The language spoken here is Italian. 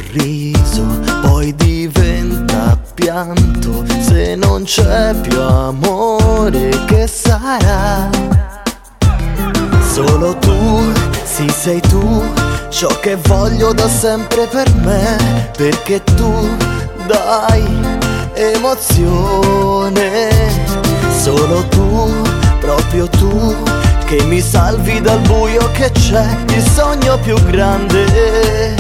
sorriso, poi diventa pianto. Se non c'è più amore, che sarà? Solo tu, sì sei tu, ciò che voglio da sempre per me, perché tu dai emozione. Solo tu, proprio tu, che mi salvi dal buio che c'è, il sogno più grande.